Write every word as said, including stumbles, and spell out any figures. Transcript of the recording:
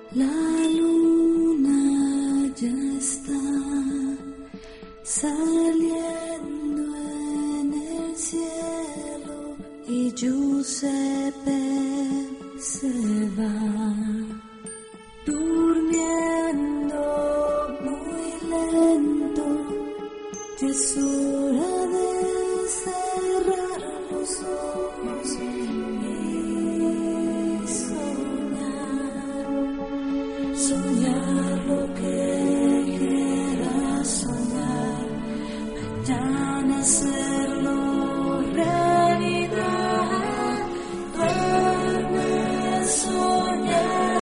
La luna ya está saliendo en el cielo y Giuseppe se va durmiendo muy lento. Jesús